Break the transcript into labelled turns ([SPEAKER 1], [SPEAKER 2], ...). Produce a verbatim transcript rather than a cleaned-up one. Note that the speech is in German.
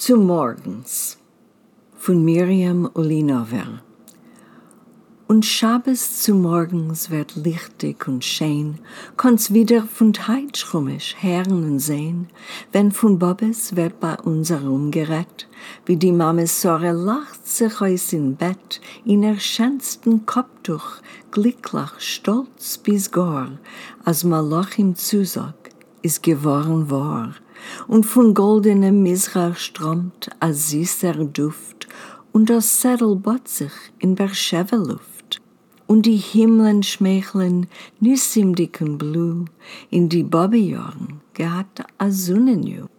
[SPEAKER 1] Zu morgens von Miriam Olinover. Und Schabes zu morgens wird lichtig und schön, kann's wieder von Heidschrummisch hören und sehen, wenn von Bobbes wird bei uns herumgerät, wie die Mame Sorre lacht sich aus im Bett, in ihr schönsten Kopftuch, glücklich, stolz bis gar, als Malach ihm zusag, ist geworden wahr, und von goldenem Misrach strömt a süßer Duft, und das Sädel bot sich in Berschewe-Luft. Und die Himmeln schmeicheln nüssimdick und blu, in die Bobbejahren gehat a Sonnenju.